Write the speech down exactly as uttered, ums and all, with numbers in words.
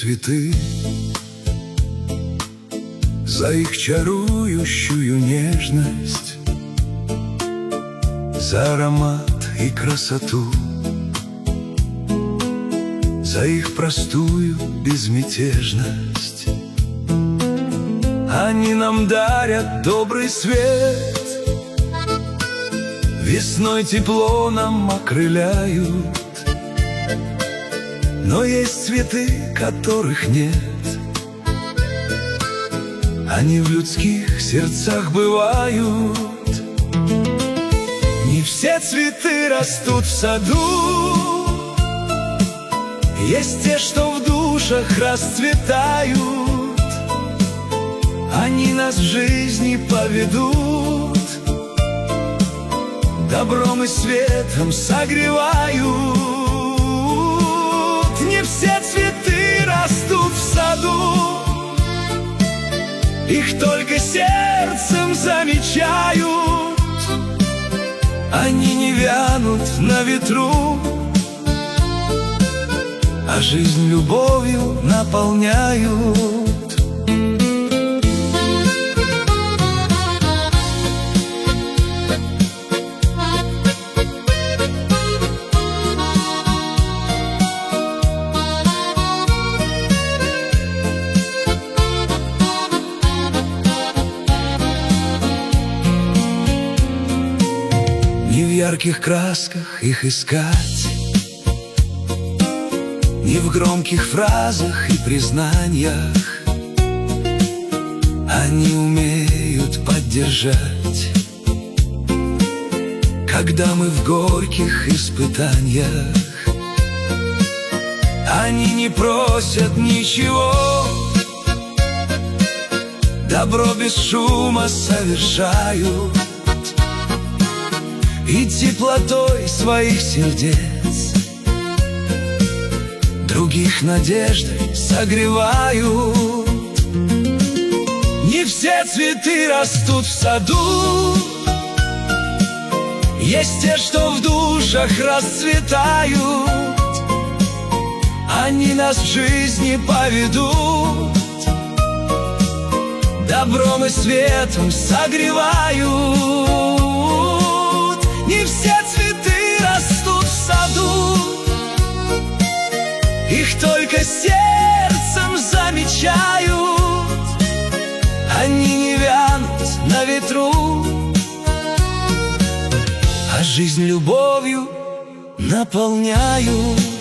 цветы, за их чарующую нежность, за аромат и красоту, за их простую безмятежность. Они нам дарят добрый свет, весной тепло нам окрыляют. Но есть цветы, которых нет. Они в людских сердцах бывают. Не все цветы растут в саду. Есть те, что в душах расцветают. Они нас в жизни поведут, добром и светом согревают. Не все цветы растут в саду, их только сердцем замечают. Они не вянут на ветру, а жизнь любовью наполняют. Не в ярких красках их искать, не в громких фразах и признаниях. Они умеют поддержать, когда мы в горьких испытаниях. Они не просят ничего, добро без шума совершают. И теплотой своих сердец других надеждой согревают. Не все цветы растут в саду. Есть те, что в душах расцветают. Они нас в жизни поведут, добром и светом согревают. Не все цветы растут в саду, их только сердцем замечают. Они не вянут на ветру, а жизнь любовью наполняют.